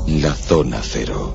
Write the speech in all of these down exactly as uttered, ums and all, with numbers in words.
La Zona Cero.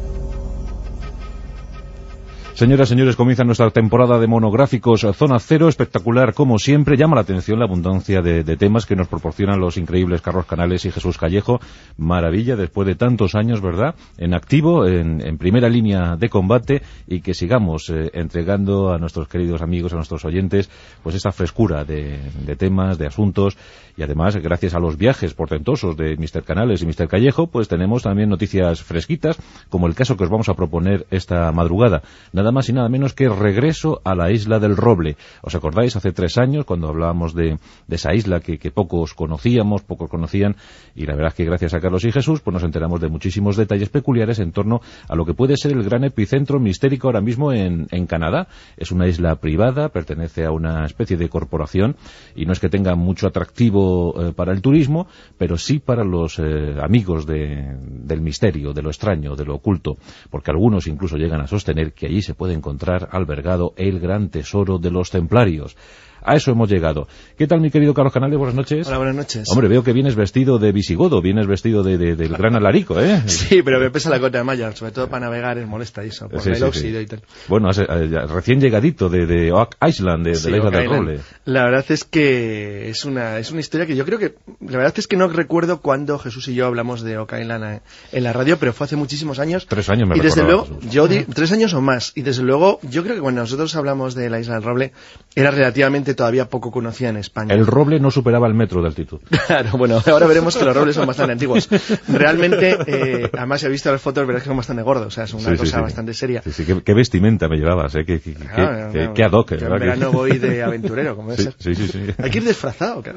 Señoras y señores, comienza nuestra temporada de monográficos Zona Cero, espectacular como siempre. Llama la atención la abundancia de, de temas que nos proporcionan los increíbles Carlos Canales y Jesús Callejo. Maravilla, después de tantos años, ¿verdad?, en activo, en, en primera línea de combate, y que sigamos eh, entregando a nuestros queridos amigos, a nuestros oyentes, pues esta frescura de, de temas, de asuntos, y además, gracias a los viajes portentosos de mister Canales y mister Callejo, pues tenemos también noticias fresquitas, como el caso que os vamos a proponer esta madrugada. Nada más y nada menos que regreso a la isla del Roble. ¿Os acordáis? Hace tres años, cuando hablábamos de, de esa isla que, que pocos conocíamos, pocos conocían, y la verdad es que gracias a Carlos y Jesús, pues nos enteramos de muchísimos detalles peculiares en torno a lo que puede ser el gran epicentro mistérico ahora mismo en, en Canadá. Es una isla privada, pertenece a una especie de corporación, y no es que tenga mucho atractivo eh, para el turismo, pero sí para los eh, amigos de, del misterio, de lo extraño, de lo oculto, porque algunos incluso llegan a sostener que allí se puede encontrar albergado el gran tesoro de los templarios. A eso hemos llegado. ¿Qué tal, mi querido Carlos Canales? Buenas noches. Hola, buenas noches. Hombre, veo que vienes vestido de visigodo, vienes vestido de, de, del gran alarico, ¿eh? Sí, pero me pesa la cota de malla, sobre todo para navegar es molesta eso, por sí, el sí, óxido sí. y tal. Bueno, has, eh, recién llegadito de, de Oak Island, de, sí, de la isla Oak del Island. Roble. La verdad es que es una es una historia que yo creo que... La verdad es que no recuerdo cuándo Jesús y yo hablamos de Oak Island en la radio, pero fue hace muchísimos años. Tres años me Y desde recordaba, luego, Jesús. yo di, tres años o más. Y desde luego, yo creo que cuando nosotros hablamos de la isla del Roble, era relativamente todavía poco conocida en España. El Roble no superaba el metro de altitud. Claro, bueno, ahora veremos que los robles son bastante antiguos. Realmente, eh, además he visto las fotos, verás que son bastante gordos, o sea, es una sí, cosa sí, sí. bastante seria. Sí, sí, qué, qué vestimenta me llevabas, ¿eh? Qué, qué, Claro, qué, claro, qué ad hoc, que en ¿verdad? verano voy de aventurero, como debe Sí, ser. sí, sí, sí. Hay que ir disfrazado, claro.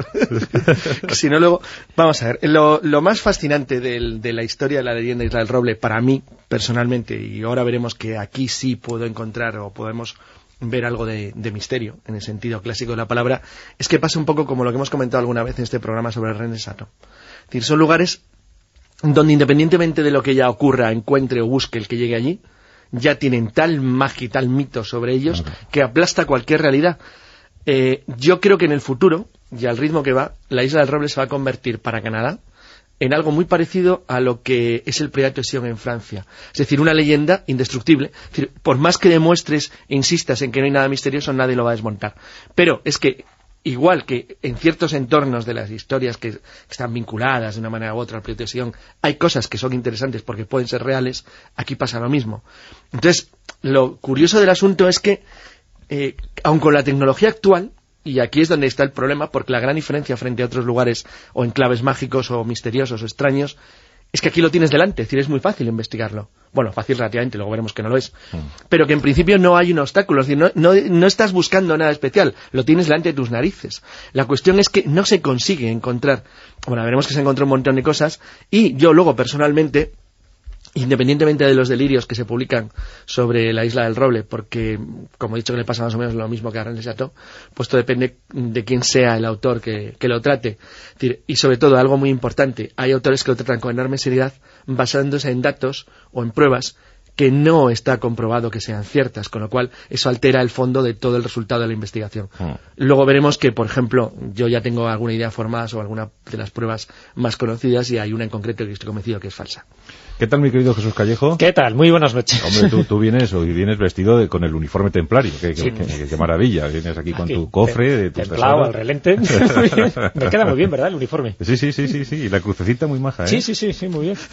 Si no, luego... Vamos a ver, lo, lo más fascinante del, de la historia de la leyenda de Isla del Roble, para mí, personalmente, y ahora veremos que aquí sí puedo encontrar o podemos ver algo de, de misterio, en el sentido clásico de la palabra, es que pasa un poco como lo que hemos comentado alguna vez en este programa sobre el René Sato. Es decir, son lugares donde independientemente de lo que ya ocurra, encuentre o busque el que llegue allí, ya tienen tal magia y tal mito sobre ellos okay. que aplasta cualquier realidad. Eh, yo creo que en el futuro, y al ritmo que va, la Isla del Roble se va a convertir para Canadá en algo muy parecido a lo que es el Prédat de Sion en Francia. Es decir, una leyenda indestructible. Es decir, por más que demuestres e insistas en que no hay nada misterioso, nadie lo va a desmontar. Pero es que, igual que en ciertos entornos de las historias que están vinculadas de una manera u otra al Prédat de Sion, hay cosas que son interesantes porque pueden ser reales, aquí pasa lo mismo. Entonces, lo curioso del asunto es que, eh, aun con la tecnología actual, y aquí es donde está el problema, porque la gran diferencia frente a otros lugares o enclaves mágicos o misteriosos o extraños es que aquí lo tienes delante, es decir, es muy fácil investigarlo. Bueno, fácil relativamente, luego veremos que no lo es. Mm. Pero que en principio no hay un obstáculo, es decir, no, no, no estás buscando nada especial, lo tienes delante de tus narices. La cuestión es que no se consigue encontrar, bueno, veremos que se encontró un montón de cosas, y yo luego personalmente, independientemente de los delirios que se publican sobre la Isla del Roble, porque, como he dicho, que le pasa más o menos lo mismo que a René Chateau, pues todo depende de quién sea el autor que, que lo trate. Es decir, y sobre todo, algo muy importante, hay autores que lo tratan con enorme seriedad, basándose en datos o en pruebas que no está comprobado que sean ciertas, con lo cual eso altera el fondo de todo el resultado de la investigación. Mm. Luego veremos que, por ejemplo, yo ya tengo alguna idea formada sobre alguna de las pruebas más conocidas, y hay una en concreto que estoy convencido que es falsa. ¿Qué tal, mi querido Jesús Callejo? ¿Qué tal? Muy buenas noches. Hombre, tú, tú vienes hoy vienes vestido de, con el uniforme templario. Qué, sí. qué, qué, qué maravilla. Vienes aquí con aquí, tu cofre, de tus templado, al relente. Muy bien. Me queda muy bien, ¿verdad? El uniforme. Sí, sí, sí, sí, sí. Y la crucecita muy maja, ¿eh? Sí, sí, sí, sí, muy bien.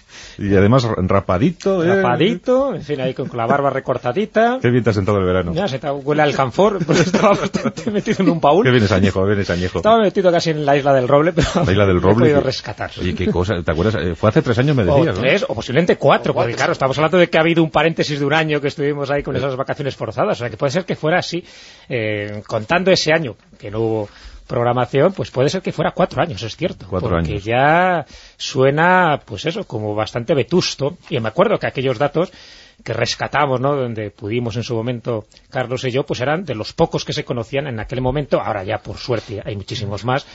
Y además rapadito, ¿eh? Rapadito, en fin, ahí con la barba recortadita. Qué bien te has sentado el verano. Ya, se te huele al alcanfor, porque estaba bastante metido en un baúl. Qué vienes añejo, vienes añejo. Estaba metido casi en la Isla del Roble, pero la Isla del Roble, he podido que... rescatar. Oye, qué cosa, ¿te acuerdas? Fue hace tres años, me decías, o tres, ¿no? o posiblemente cuatro, porque claro, estamos hablando de que ha habido un paréntesis de un año que estuvimos ahí con esas vacaciones forzadas, o sea que puede ser que fuera así, eh, contando ese año que no hubo programación, pues puede ser que fuera cuatro años, es cierto, cuatro porque años. Ya suena, pues eso, como bastante vetusto, y me acuerdo que aquellos datos que rescatamos, ¿no?, donde pudimos en su momento, Carlos y yo, pues eran de los pocos que se conocían en aquel momento. Ahora ya, por suerte, hay muchísimos más,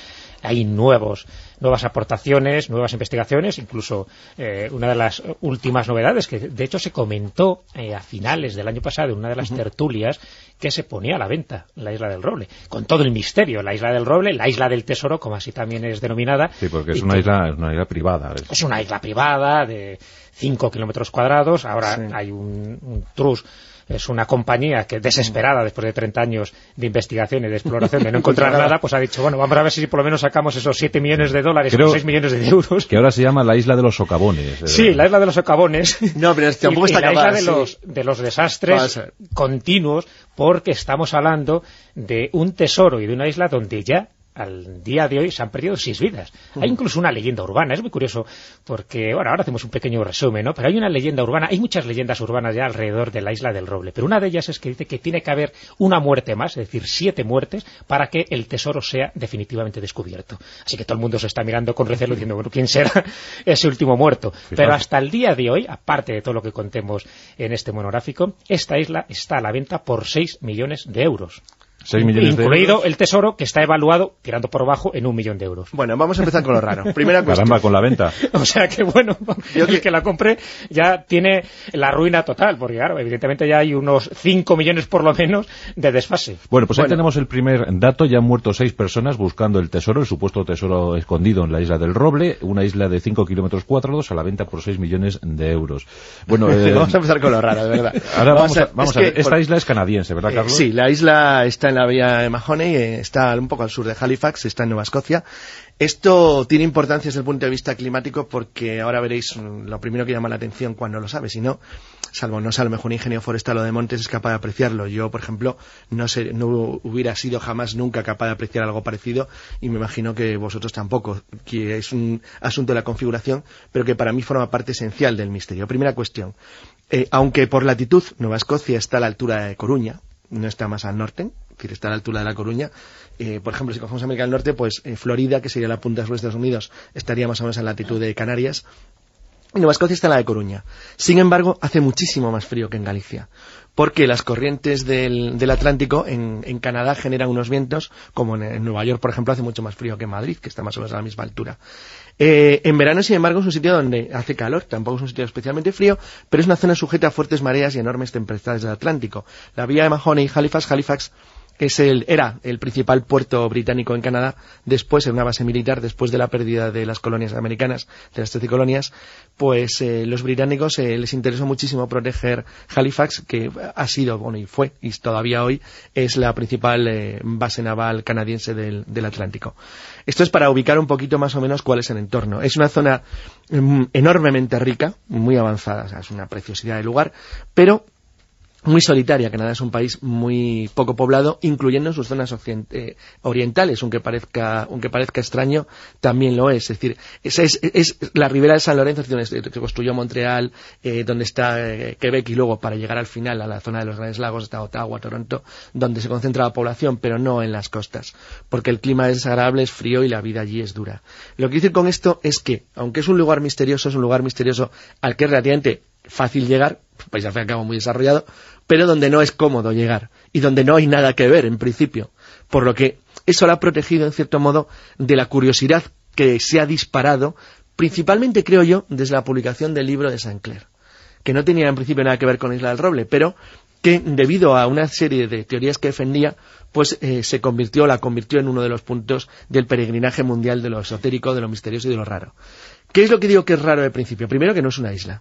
hay nuevos, nuevas aportaciones, nuevas investigaciones, incluso eh, una de las últimas novedades, que de hecho se comentó eh, a finales del año pasado en una de las uh-huh. tertulias, que se ponía a la venta la Isla del Roble, con todo el misterio, la Isla del Roble, la Isla del Tesoro, como así también es denominada. Sí, porque es una, isla, es una isla privada. Es una isla privada de cinco kilómetros cuadrados, ahora sí. hay un, un trust. Es una compañía que, desesperada después de treinta años de investigación y de exploración, de no encontrar nada, pues ha dicho, bueno, vamos a ver si por lo menos sacamos esos siete millones de dólares o seis millones de euros. Que ahora se llama la Isla de los Socavones. Eh. Sí, la Isla de los Socavones. No, pero tampoco está y, y la acabada, Isla de, sí. los, de los desastres continuos, porque estamos hablando de un tesoro y de una isla donde ya al día de hoy se han perdido seis vidas. Uh-huh. Hay incluso una leyenda urbana, es muy curioso, porque, bueno, ahora hacemos un pequeño resumen, ¿no? Pero hay una leyenda urbana, hay muchas leyendas urbanas ya alrededor de la Isla del Roble, pero una de ellas es que dice que tiene que haber una muerte más, es decir, siete muertes, para que el tesoro sea definitivamente descubierto. Así que todo el mundo se está mirando con recelo diciendo, bueno, ¿quién será ese último muerto? Fijaos. Pero hasta el día de hoy, aparte de todo lo que contemos en este monográfico, esta isla está a la venta por seis millones de euros. seis millones incluido de euros. El tesoro, que está evaluado, tirando por abajo, en un millón de euros. Bueno, vamos a empezar con lo raro. Primera cuestión. Caramba, con la venta. O sea que, bueno, Yo el que... que la compre ya tiene la ruina total, porque claro, evidentemente ya hay unos cinco millones por lo menos de desfase. Bueno, pues bueno. ahí tenemos el primer dato. Ya han muerto seis personas buscando el tesoro, el supuesto tesoro escondido en la Isla del Roble, una isla de cinco kilómetros cuadrados a la venta por seis millones de euros. Bueno, eh... vamos a empezar con lo raro, de verdad. Ahora vamos, vamos a, vamos a ver. Que, Esta por... isla es canadiense, ¿verdad, Carlos? Eh, sí, la isla está en la bahía de Mahoney, está un poco al sur de Halifax, está en Nueva Escocia. Esto tiene importancia desde el punto de vista climático porque ahora veréis lo primero que llama la atención cuando lo sabes, si no, salvo no sé, a lo mejor un ingeniero forestal o de montes es capaz de apreciarlo. Yo, por ejemplo, no sé, no hubiera sido jamás nunca capaz de apreciar algo parecido y me imagino que vosotros tampoco, que es un asunto de la configuración, pero que para mí forma parte esencial del misterio. Primera cuestión, eh, aunque por latitud Nueva Escocia está a la altura de Coruña, no está más al norte, es decir, está a la altura de La Coruña. Eh, por ejemplo, si cogemos América del Norte, pues eh, Florida, que sería la punta sur de Estados Unidos, estaría más o menos en la latitud de Canarias. Y Nueva Escocia está en la de Coruña. Sin embargo, hace muchísimo más frío que en Galicia, porque las corrientes del, del Atlántico en, en Canadá generan unos vientos, como en, en Nueva York, por ejemplo, hace mucho más frío que en Madrid, que está más o menos a la misma altura. Eh, en verano, sin embargo, es un sitio donde hace calor, tampoco es un sitio especialmente frío, pero es una zona sujeta a fuertes mareas y enormes tempestades del Atlántico. La vía de Mahoney, Halifax, Halifax es el, era el principal puerto británico en Canadá, después era una base militar, después de la pérdida de las colonias americanas, de las trece colonias, pues eh, los británicos eh, les interesó muchísimo proteger Halifax, que ha sido, bueno, y fue, y todavía hoy, es la principal eh, base naval canadiense del, del Atlántico. Esto es para ubicar un poquito más o menos cuál es el entorno. Es una zona mm, enormemente rica, muy avanzada, o sea, es una preciosidad de lugar, pero muy solitaria. Canadá es un país muy poco poblado, incluyendo en sus zonas eh, orientales, aunque parezca, aunque parezca extraño, también lo es. Es decir, es, es, es la ribera de San Lorenzo, donde se construyó Montreal, eh, donde está eh, Quebec, y luego para llegar al final a la zona de los Grandes Lagos está Ottawa, Toronto, donde se concentra la población, pero no en las costas, porque el clima es desagradable, es frío y la vida allí es dura. Lo que quiero decir con esto es que, aunque es un lugar misterioso, es un lugar misterioso al que es relativamente fácil llegar, un país al fin y al cabo muy desarrollado, pero donde no es cómodo llegar y donde no hay nada que ver en principio, por lo que eso la ha protegido en cierto modo de la curiosidad que se ha disparado, principalmente creo yo desde la publicación del libro de Saint Clair, que no tenía en principio nada que ver con Isla del Roble, pero que debido a una serie de teorías que defendía, pues eh, se convirtió, la convirtió en uno de los puntos del peregrinaje mundial de lo esotérico, de lo misterioso y de lo raro. ¿Qué es lo que digo que es raro al principio? Primero, que no es una isla,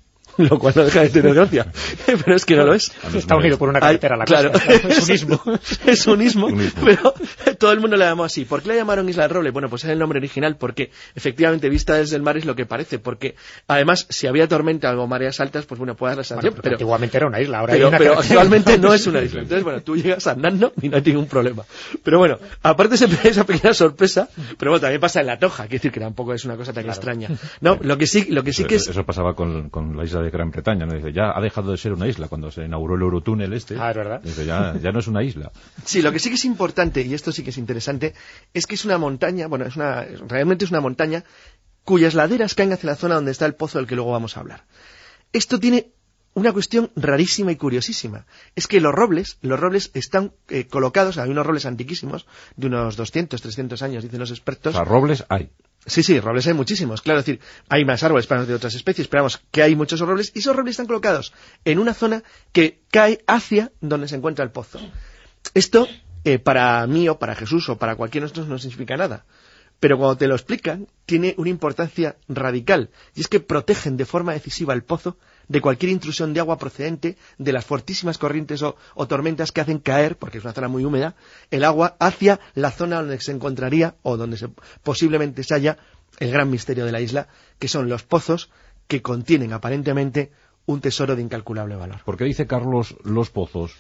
lo cual no deja de tener gracia, pero es que no lo es. Está unido por una carretera a la claro, costa. Es un istmo. Es un istmo, pero todo el mundo le llamó así. ¿Por qué la llamaron Isla del Roble? Bueno, pues es el nombre original porque efectivamente vista desde el mar es lo que parece, porque además si había tormenta o mareas altas, pues bueno, puede dar la sensación, bueno, pero, pero antiguamente era una isla, ahora pero, hay una pero carretera. actualmente no es una isla. Entonces, bueno, tú llegas andando y no hay ningún problema. Pero bueno, aparte de esa pequeña sorpresa, pero bueno, también pasa en La Toja, quiere decir que tampoco es una cosa tan claro. extraña. No, lo que sí, lo que sí eso, que es... Eso pasaba con, con la isla de Gran Bretaña, ¿no? Dice, ya ha dejado de ser una isla cuando se inauguró el Eurotúnel este. Ah, es verdad. Dice, ya, ya no es una isla. Sí, lo que sí que es importante, y esto sí que es interesante, es que es una montaña, bueno, es una, realmente es una montaña cuyas laderas caen hacia la zona donde está el pozo del que luego vamos a hablar. Esto tiene una cuestión rarísima y curiosísima. Es que los robles, los robles están eh, colocados, hay unos robles antiquísimos, de unos doscientos, trescientos años, dicen los expertos. O sea, robles hay. Sí, sí, robles hay muchísimos, claro, es decir, hay más árboles para de otras especies, pero vamos, que hay muchos robles, y esos robles están colocados en una zona que cae hacia donde se encuentra el pozo. Esto, eh, para mí o para Jesús o para cualquiera de nosotros no significa nada. Pero cuando te lo explican, tiene una importancia radical, y es que protegen de forma decisiva el pozo de cualquier intrusión de agua procedente de las fortísimas corrientes o, o tormentas que hacen caer, porque es una zona muy húmeda, el agua hacia la zona donde se encontraría, o donde se, posiblemente se halla, el gran misterio de la isla, que son los pozos que contienen aparentemente un tesoro de incalculable valor. ¿Por qué dice Carlos los pozos?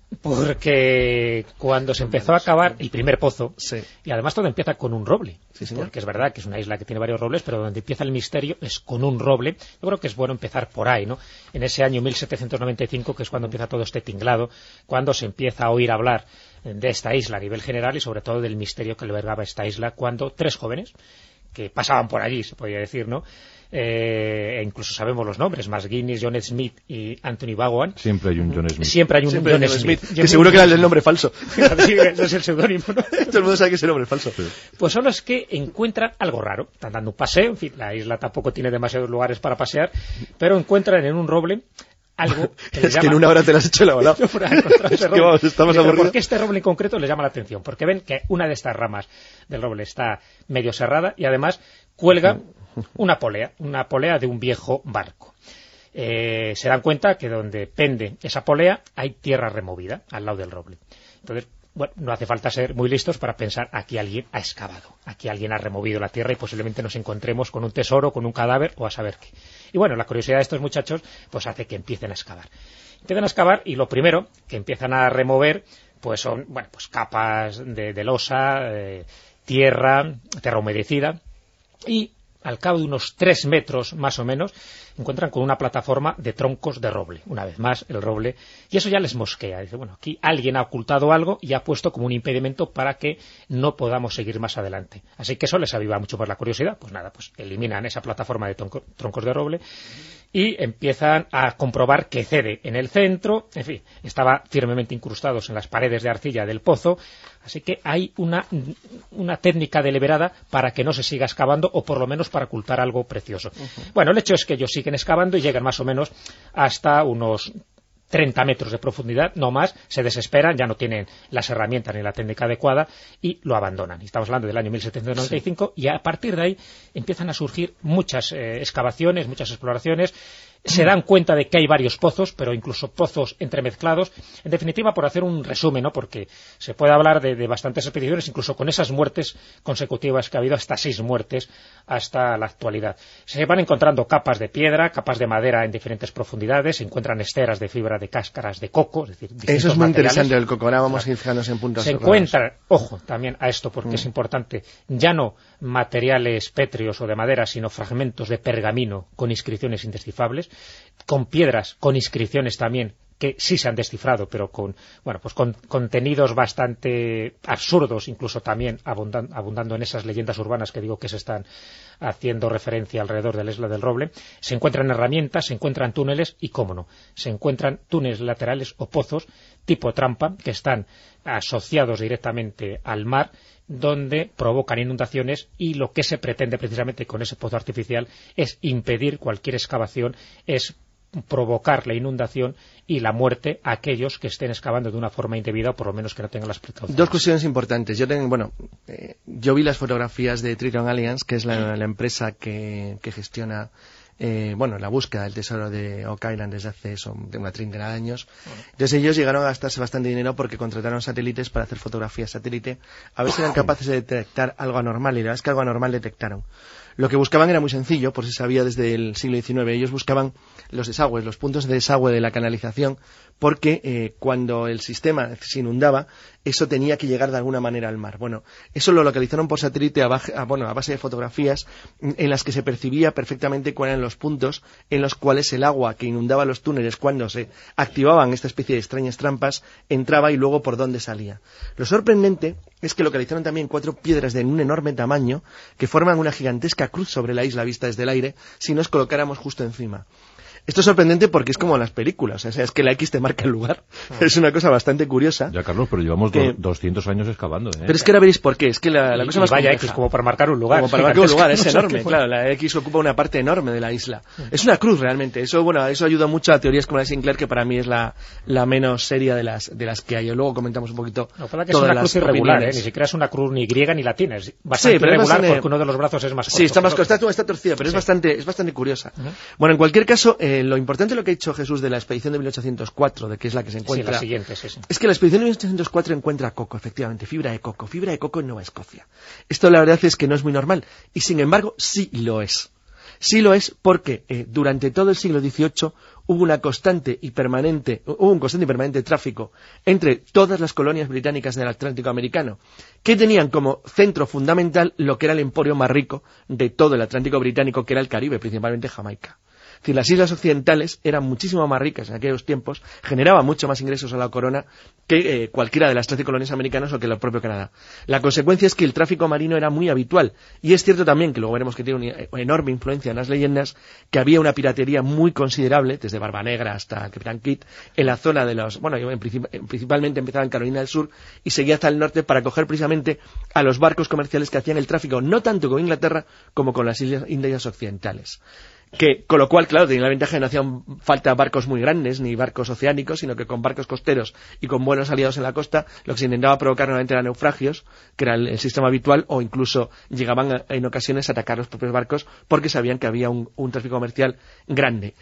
Porque cuando se empezó a cavar el primer pozo, sí. y además todo empieza con un roble, sí, señor. Porque es verdad que es una isla que tiene varios robles, pero donde empieza el misterio es con un roble. Yo creo que es bueno empezar por ahí, ¿no? En ese año mil setecientos noventa y cinco, que es cuando empieza todo este tinglado, cuando se empieza a oír hablar de esta isla a nivel general y sobre todo del misterio que albergaba esta isla, cuando tres jóvenes que pasaban por allí, se podría decir, ¿no? Eh, e incluso sabemos los nombres, más Guinness, John Smith y Anthony Vaughan. Siempre hay un John Smith. Siempre hay un Siempre John, John Smith. Smith. Que seguro que era el nombre falso. Sí, ese es el seudónimo, ¿no? Todo el mundo sabe que es el nombre falso. Sí. Pues son los que encuentran algo raro. Están dando un paseo, en fin, la isla tampoco tiene demasiados lugares para pasear, pero encuentran en un roble algo que es llama... que en una hora te lo has hecho la bola. Es que vamos, estamos aburridos. ¿Por qué este roble en concreto les llama la atención? Porque ven que una de estas ramas del roble está medio cerrada y además cuelga una polea, una polea de un viejo barco. Eh, se dan cuenta que donde pende esa polea hay tierra removida al lado del roble. Entonces, bueno, no hace falta ser muy listos para pensar aquí alguien ha excavado, aquí alguien ha removido la tierra y posiblemente nos encontremos con un tesoro, con un cadáver o a saber qué. Y bueno, la curiosidad de estos muchachos pues hace que empiecen a excavar. Empiezan a excavar y lo primero que empiezan a remover pues son, bueno, pues capas de, de losa, eh, tierra, tierra humedecida, y al cabo de unos tres metros más o menos encuentran con una plataforma de troncos de roble, una vez más el roble, y eso ya les mosquea. Dice, bueno, aquí alguien ha ocultado algo y ha puesto como un impedimento para que no podamos seguir más adelante. Así que eso les aviva mucho más la curiosidad. Pues nada, pues eliminan esa plataforma de tronco, troncos de roble y empiezan a comprobar que cede en el centro, en fin, estaba firmemente incrustados en las paredes de arcilla del pozo, así que hay una, una técnica deliberada para que no se siga excavando o por lo menos para ocultar algo precioso. Uh-huh. Bueno, el hecho es que ellos siguen excavando y llegan más o menos hasta unos treinta metros de profundidad, no más, se desesperan, ya no tienen las herramientas ni la técnica adecuada y lo abandonan. Estamos hablando del año mil setecientos noventa y cinco, sí. Y a partir de ahí empiezan a surgir muchas eh, excavaciones, muchas exploraciones. Se dan cuenta de que hay varios pozos, pero incluso pozos entremezclados. En definitiva, por hacer un resumen, ¿no? Porque se puede hablar de, de bastantes expediciones, incluso con esas muertes consecutivas que ha habido, hasta seis muertes hasta la actualidad. Se van encontrando capas de piedra, capas de madera en diferentes profundidades, se encuentran esteras de fibra de cáscaras de coco, es decir, eso es muy materiales. Interesante el coco, ahora vamos a ir fijarnos en puntos. Se encuentran, ojo, también a esto, porque mm. es importante, ya no materiales pétreos o de madera, sino fragmentos de pergamino con inscripciones indescifrables, con piedras, con inscripciones también, que sí se han descifrado, pero con bueno pues con contenidos bastante absurdos, incluso también abundan, abundando en esas leyendas urbanas que digo que se están haciendo referencia alrededor de la isla del Roble. Se encuentran herramientas, se encuentran túneles y, cómo no, se encuentran túneles laterales o pozos tipo trampa que están asociados directamente al mar, donde provocan inundaciones, y lo que se pretende precisamente con ese pozo artificial es impedir cualquier excavación, es provocar la inundación y la muerte a aquellos que estén excavando de una forma indebida o por lo menos que no tengan las precauciones. Dos cuestiones importantes. Yo tengo, bueno, eh, yo vi las fotografías de Triton Alliance, que es la, la empresa que, que gestiona Eh, bueno, la búsqueda del tesoro de Oak Island desde hace son, de una treintena de años. Entonces ellos llegaron a gastarse bastante dinero porque contrataron satélites para hacer fotografías satélite a ver si eran capaces de detectar algo anormal, y la verdad es que algo anormal detectaron. Lo que buscaban era muy sencillo, por si sabía desde el siglo diecinueve. Ellos buscaban los desagües, los puntos de desagüe de la canalización, porque eh, cuando el sistema se inundaba, eso tenía que llegar de alguna manera al mar. Bueno, eso lo localizaron por satélite a, baja, a, bueno, a base de fotografías en las que se percibía perfectamente cuáles eran los puntos en los cuales el agua que inundaba los túneles cuando se activaban esta especie de extrañas trampas entraba y luego por dónde salía. Lo sorprendente es que localizaron también cuatro piedras de un enorme tamaño que forman una gigantesca cruz sobre la isla vista desde el aire si nos colocáramos justo encima. Esto es sorprendente porque es como en las películas, o sea, es que la X te marca el lugar. Es una cosa bastante curiosa. Ya, Carlos, pero llevamos que... do doscientos años excavando, ¿eh? Pero es que ahora veréis por qué, es que la, la y, cosa y más vaya compleja. X como para marcar un lugar. Como para marcar un lugar, es no enorme, claro, la X ocupa una parte enorme de la isla. Es una cruz realmente, eso bueno, eso ayuda mucho a teorías como la de Sinclair, que para mí es la, la menos seria de las de las que hay. Luego comentamos un poquito. No, para que es una cruz irregular, ¿eh? Ni siquiera es una cruz ni griega ni latina, es bastante sí, pero irregular es bastante... porque uno de los brazos es más corto. Sí, está más corto, está, está torcida, pero sí. es bastante es bastante curiosa. Uh-huh. Bueno, en cualquier caso, eh, lo importante de lo que ha dicho Jesús de la expedición de mil ochocientos cuatro, de que es la que se encuentra... Sí, la siguiente, sí, sí. Es que la expedición de mil ochocientos cuatro encuentra coco, efectivamente, fibra de coco, fibra de coco en Nueva Escocia. Esto la verdad es que no es muy normal, y sin embargo, sí lo es. Sí lo es porque eh, durante todo el siglo dieciocho hubo una constante y permanente, hubo un constante y permanente tráfico entre todas las colonias británicas del Atlántico americano, que tenían como centro fundamental lo que era el emporio más rico de todo el Atlántico británico, que era el Caribe, principalmente Jamaica. Es decir, las islas occidentales eran muchísimo más ricas en aquellos tiempos, generaban mucho más ingresos a la corona que eh, cualquiera de las trece colonias americanas o que el propio Canadá. La consecuencia es que el tráfico marino era muy habitual, y es cierto también, que luego veremos que tiene una enorme influencia en las leyendas, que había una piratería muy considerable, desde Barba Negra hasta Capitán Kidd, en la zona de los, bueno, en princip principalmente empezaba en Carolina del Sur y seguía hasta el norte para coger precisamente a los barcos comerciales que hacían el tráfico, no tanto con Inglaterra como con las islas Indias occidentales. Que, con lo cual, claro, tenía la ventaja de no hacían falta barcos muy grandes, ni barcos oceánicos, sino que con barcos costeros y con buenos aliados en la costa, lo que se intentaba provocar nuevamente eran naufragios, que era el, el sistema habitual, o incluso llegaban a, en ocasiones a atacar los propios barcos, porque sabían que había un, un tráfico comercial grande.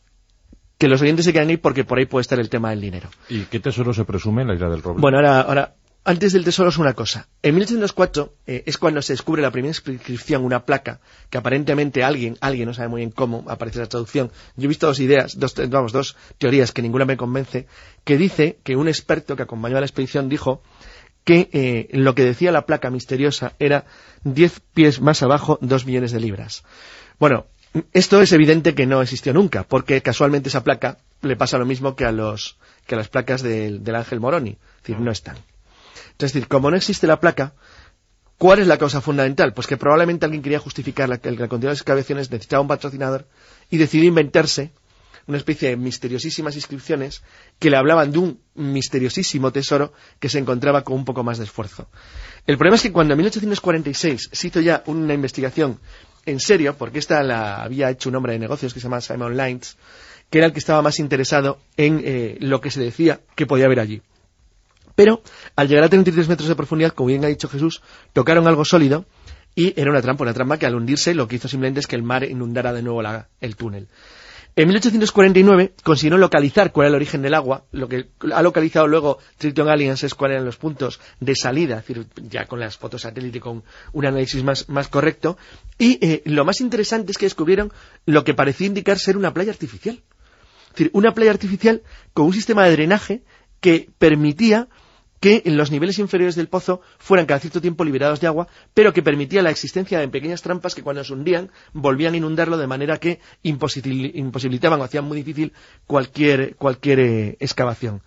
Que los oyentes se quedan ahí porque por ahí puede estar el tema del dinero. ¿Y qué tesoro se presume en la Isla del Roble? Bueno, ahora... ahora Antes del tesoro es una cosa. En mil ochocientos cuatro eh, es cuando se descubre la primera inscripción, una placa, que aparentemente alguien, alguien no sabe muy bien cómo aparece la traducción. Yo he visto dos ideas, dos, vamos, dos teorías que ninguna me convence, que dice que un experto que acompañó a la expedición dijo que eh, lo que decía la placa misteriosa era diez pies más abajo, dos millones de libras. Bueno, esto es evidente que no existió nunca, porque casualmente esa placa le pasa lo mismo que a los que a las placas del, del Ángel Moroni, es decir, no están. Es decir, como no existe la placa, ¿cuál es la causa fundamental? Pues que probablemente alguien quería justificar la, la continuidad de las excavaciones, necesitaba un patrocinador y decidió inventarse una especie de misteriosísimas inscripciones que le hablaban de un misteriosísimo tesoro que se encontraba con un poco más de esfuerzo. El problema es que cuando en mil ochocientos cuarenta y seis se hizo ya una investigación en serio, porque esta la había hecho un hombre de negocios que se llama Simon Lines, que era el que estaba más interesado en eh, lo que se decía que podía haber allí. Pero, al llegar a treinta y tres metros de profundidad, como bien ha dicho Jesús, tocaron algo sólido y era una trampa, una trampa que al hundirse lo que hizo simplemente es que el mar inundara de nuevo la, el túnel. En mil ochocientos cuarenta y nueve consiguieron localizar cuál era el origen del agua. Lo que ha localizado luego Triton Aliens es cuáles eran los puntos de salida, es decir, ya con las fotos satélite, con un análisis más, más correcto. Y eh, lo más interesante es que descubrieron lo que parecía indicar ser una playa artificial. Es decir, una playa artificial con un sistema de drenaje que permitía que en los niveles inferiores del pozo fueran cada cierto tiempo liberados de agua, pero que permitía la existencia de pequeñas trampas que cuando se hundían volvían a inundarlo de manera que imposibilitaban o hacían muy difícil cualquier, cualquier eh, excavación.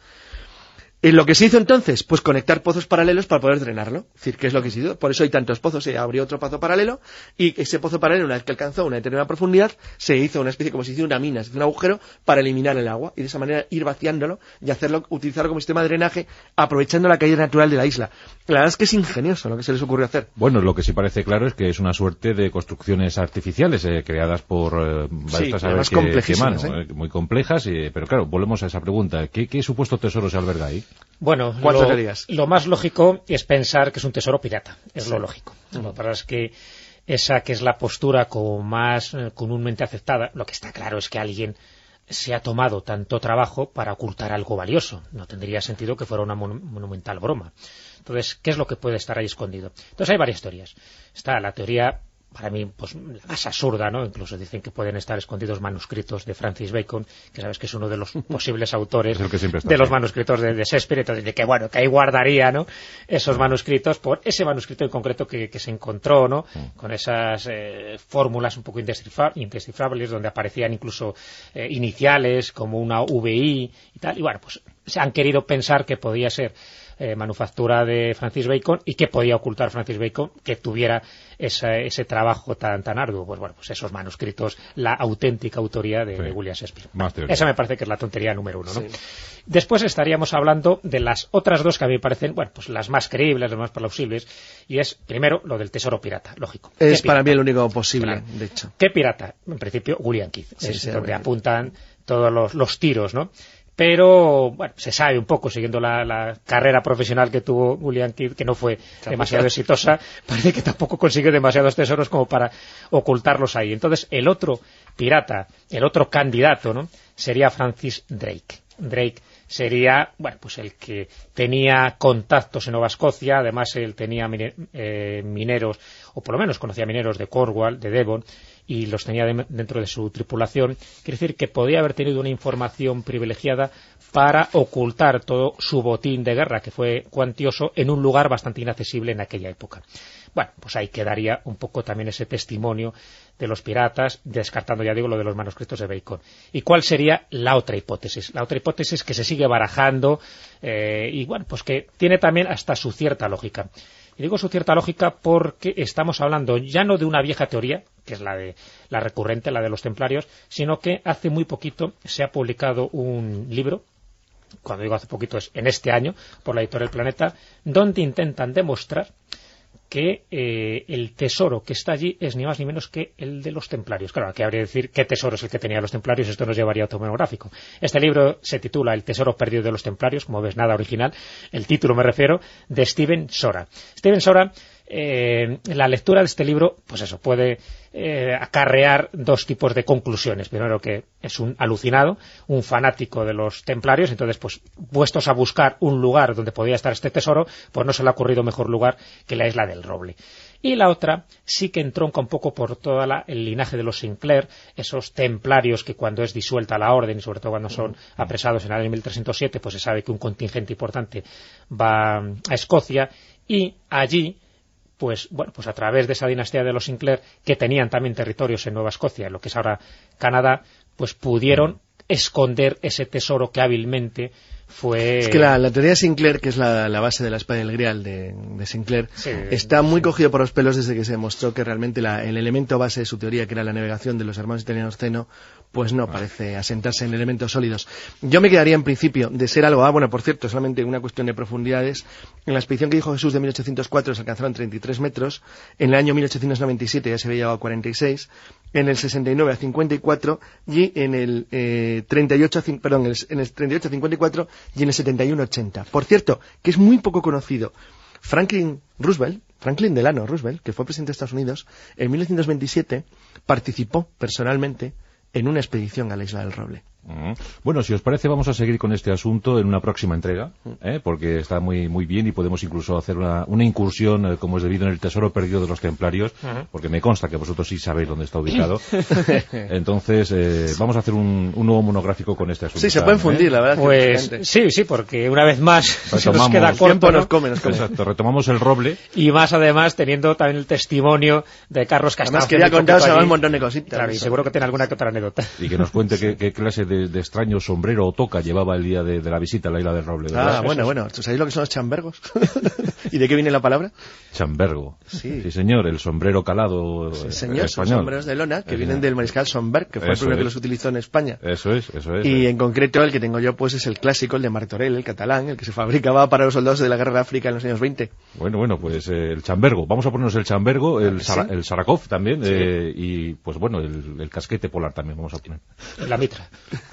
¿En lo que se hizo entonces? Pues conectar pozos paralelos para poder drenarlo. Es decir, ¿qué es lo que se hizo? Por eso hay tantos pozos. Se abrió otro pozo paralelo y ese pozo paralelo, una vez que alcanzó una determinada profundidad, se hizo una especie como si hiciera una mina, se hizo un agujero para eliminar el agua y de esa manera ir vaciándolo y hacerlo, utilizarlo como sistema de drenaje, aprovechando la caída natural de la isla. La verdad es que es ingenioso lo que se les ocurrió hacer. Bueno, lo que sí parece claro es que es una suerte de construcciones artificiales eh, creadas por eh, sí, además complejísimas, ¿eh? Muy complejas, eh, pero claro, volvemos a esa pregunta. ¿Qué, qué supuesto tesoro se alberga ahí? Bueno, lo, lo más lógico es pensar que es un tesoro pirata, es sí. lo lógico. Uh-huh. Lo que pasa es que esa que es la postura como más eh, comúnmente aceptada, lo que está claro es que alguien se ha tomado tanto trabajo para ocultar algo valioso. No tendría sentido que fuera una mon monumental broma. Entonces, ¿qué es lo que puede estar ahí escondido? Entonces hay varias teorías. Está la teoría, para mí, pues la más absurda, ¿no? Incluso dicen que pueden estar escondidos manuscritos de Francis Bacon, que sabes que es uno de los posibles autores de los manuscritos de, de Shakespeare, entonces de que, bueno, que ahí guardaría, ¿no?, esos manuscritos por ese manuscrito en concreto que, que se encontró, ¿no?, con esas eh, fórmulas un poco indescifrables, donde aparecían incluso eh, iniciales como una V I y tal, y bueno, pues se han querido pensar que podía ser eh, manufactura de Francis Bacon y que podía ocultar Francis Bacon que tuviera esa, ese trabajo tan tan arduo. Pues bueno, pues esos manuscritos, la auténtica autoría de, sí. de William Shakespeare. Esa me parece que es la tontería número uno, ¿no? Sí. Después estaríamos hablando de las otras dos que a mí me parecen, bueno, pues las más creíbles, las más plausibles, y es, primero, lo del tesoro pirata, lógico. Es para mí el único posible, claro. de hecho. ¿Qué pirata? En principio, William Kidd, sí, es sí, donde bueno. apuntan todos los, los tiros, ¿no? Pero, bueno, se sabe un poco, siguiendo la, la carrera profesional que tuvo William Kidd, que no fue demasiado exitosa, parece que tampoco consiguió demasiados tesoros como para ocultarlos ahí. Entonces, el otro pirata, el otro candidato, ¿no?, sería Francis Drake. Drake sería, bueno, pues el que tenía contactos en Nueva Escocia, además él tenía mine, eh, mineros, o por lo menos conocía mineros de Cornwall, de Devon, y los tenía de, dentro de su tripulación. Quiere decir que podía haber tenido una información privilegiada para ocultar todo su botín de guerra, que fue cuantioso, en un lugar bastante inaccesible en aquella época. Bueno, pues ahí quedaría un poco también ese testimonio de los piratas, descartando, ya digo, lo de los manuscritos de Bacon. ¿Y cuál sería la otra hipótesis? La otra hipótesis que se sigue barajando eh, y, bueno, pues que tiene también hasta su cierta lógica. Y digo su cierta lógica porque estamos hablando ya no de una vieja teoría, que es la de la recurrente, la de los templarios, sino que hace muy poquito se ha publicado un libro, cuando digo hace poquito es en este año, por la editorial Planeta, donde intentan demostrar que eh, el tesoro que está allí es ni más ni menos que el de los templarios. Claro, aquí habría que decir qué tesoro es el que tenían los templarios, esto nos llevaría a otro monográfico. Este libro se titula El tesoro perdido de los templarios, como ves, nada original, el título me refiero, de Stephen Sora. Stephen Sora, eh, la lectura de este libro, pues eso, puede eh, acarrear dos tipos de conclusiones. Primero, que es un alucinado, un fanático de los templarios, entonces, pues, puestos a buscar un lugar donde podía estar este tesoro, pues no se le ha ocurrido mejor lugar que la isla del Roble. Y la otra sí que entronca un poco por todo el linaje de los Sinclair, esos templarios que cuando es disuelta la orden, y sobre todo cuando son apresados en el año mil trescientos siete, pues se sabe que un contingente importante va a Escocia, y allí, pues bueno, pues a través de esa dinastía de los Sinclair, que tenían también territorios en Nueva Escocia, en lo que es ahora Canadá, pues pudieron esconder ese tesoro que hábilmente fue... Es que la, la teoría de Sinclair, que es la, la base de la espada del Grial de, de Sinclair, sí, está muy sí. cogido por los pelos desde que se demostró que realmente la, el elemento base de su teoría, que era la navegación de los hermanos italianos Zeno, pues no parece asentarse en elementos sólidos. Yo me quedaría en principio de ser algo... Ah, bueno, por cierto, solamente una cuestión de profundidades. En la expedición que dijo Jesús de mil ochocientos cuatro se alcanzaron treinta y tres metros. En el año mil ochocientos noventa y siete ya se había llegado a cuarenta y seis. En el sesenta y nueve a cincuenta y cuatro. Y en el, eh, treinta y ocho, perdón, en el, en el treinta y ocho a cincuenta y cuatro y en el setenta y uno a ochenta. Por cierto, que es muy poco conocido. Franklin Roosevelt, Franklin Delano Roosevelt, que fue presidente de Estados Unidos, en mil novecientos veintisiete participó personalmente en una expedición a la isla del Roble. Uh-huh. Bueno, si os parece, vamos a seguir con este asunto en una próxima entrega, ¿eh? Porque está muy muy bien y podemos incluso hacer una, una incursión, eh, como es debido, en el tesoro perdido de los templarios, uh-huh. porque me consta que vosotros sí sabéis dónde está ubicado. Entonces, eh, vamos a hacer un, un nuevo monográfico con este asunto. Sí, se pueden fundir, ¿eh? La verdad. Pues que sí, sí, porque una vez más se nos queda corto, ¿no? nos come, nos come. Exacto, retomamos el Roble. Y más además, teniendo también el testimonio de Carlos Castaño. Además, quería contaros un montón de cositas. Claro, y seguro que tiene alguna que otra anécdota. Y que nos cuente qué, qué clase de, de extraños sombrero o toca llevaba el día de, de la visita a la isla del Roble, ¿verdad? Ah, bueno, bueno. ¿Sabéis lo que son los chambergos? ¿Y de qué viene la palabra? Chambergo. Sí, sí señor, el sombrero calado sí, señor, español. Son sombreros de lona que es vienen del mariscal Schomberg, que fue eso el primero es. que los utilizó en España. Eso es, eso es. Y en concreto el que tengo yo pues es el clásico, el de Martorell, el catalán, el que se fabricaba para los soldados de la guerra de África en los años veinte. Bueno, bueno, pues eh, el chambergo. Vamos a ponernos el chambergo, el, ¿sí? Sara, el Sarakov también, sí. eh, y pues bueno, el, el casquete polar también vamos a poner. La mitra.